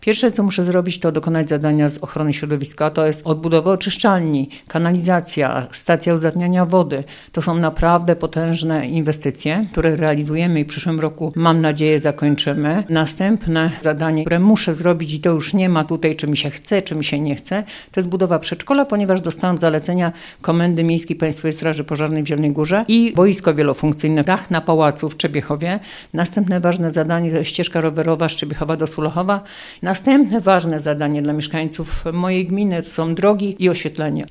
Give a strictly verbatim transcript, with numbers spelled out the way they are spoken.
Pierwsze, co muszę zrobić, to dokonać zadania z ochrony środowiska. To jest odbudowa oczyszczalni, kanalizacja, stacja uzdatniania wody. To są naprawdę potężne inwestycje, które realizujemy i w przyszłym roku, mam nadzieję, zakończymy. Następne zadanie, które muszę zrobić i to już nie ma tutaj, czy mi się chce, czy mi się nie chce, to jest budowa przedszkola, ponieważ dostałam zalecenia Komendy Miejskiej Państwowej Straży Pożarnej w Zielonej Górze i boisko wielofunkcyjne, dach na pałacu w Trzebiechowie. Następne ważne zadanie to ścieżka rowerowa z Trzebiechowa do Sulechowa. Następne ważne zadanie dla mieszkańców mojej gminy to są drogi i oświetlenie.